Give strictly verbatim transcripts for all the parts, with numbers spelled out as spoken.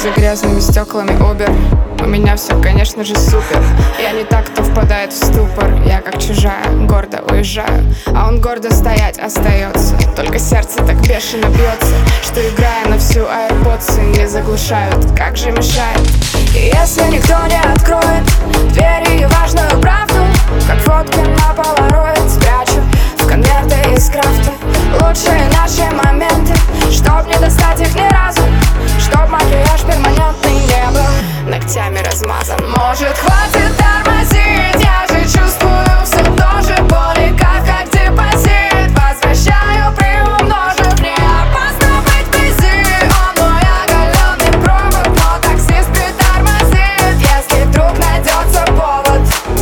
За грязными стеклами Uber. У меня все, конечно же, супер. Я не так, кто впадает в ступор. Я как чужая, гордо уезжаю, а он гордо стоять остается. Только сердце так бешено бьется, что, играя на всю AirPods, не заглушают. Как же мешает. И если никто не откроет двери и важную правду, как фотки на полароид, спрячу в конверты из крафта лучшие наши моменты, чтоб не достать их ни разу, чтоб макияж перманентный не был ногтями размазан. Может, хватит тормозить, я же чувствую все тоже. Боли как, как депозит, возвращаю, приумножив. Не опасно быть вблизи, он мой оголенный провод, но таксист притормозит, если вдруг найдется повод.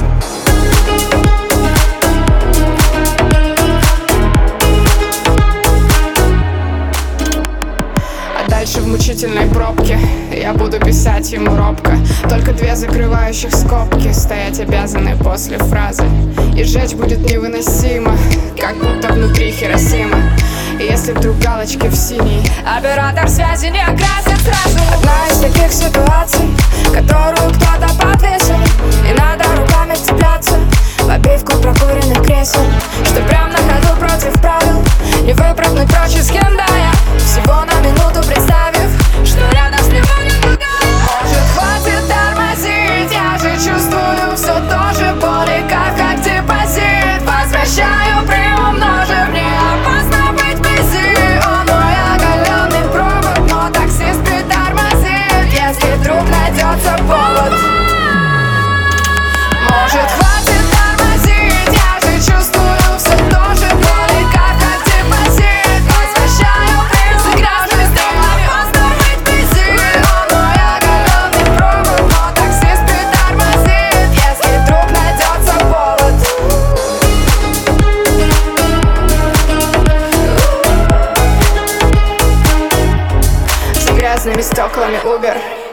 А дальше в мучительной пробке я буду писать ему робко. Только две закрывающих скобки стоять обязаны после фразы. И сжечь будет невыносимо, как будто внутри Хиросима. И если вдруг галочки в синий, оператор связи не окрасит сразу. Одна из таких ситуаций, которую кто-то подвесил, и надо руками цепляться в обивку прокуренных кресел, что прям на ходу против правил не выпрыгнуть прочь из хендая, всего на минуту представив, что рядом с ним будет другая. Может, хватит тормозить, я же чувствую все тоже. Боли как, как депозит, возвращаю, приумножив. Не опасно быть вблизи, он мой оголенный провод, но таксист притормозит, если вдруг найдется повод. Может, хватит тормозить, я же чувствую все тоже. Боли как, как депозит, возвращаю, приумножив. Не опасно быть вблизи, он мой оголенный провод, но таксист притормозит, если вдруг найдется повод. За грязными стеклами Uber.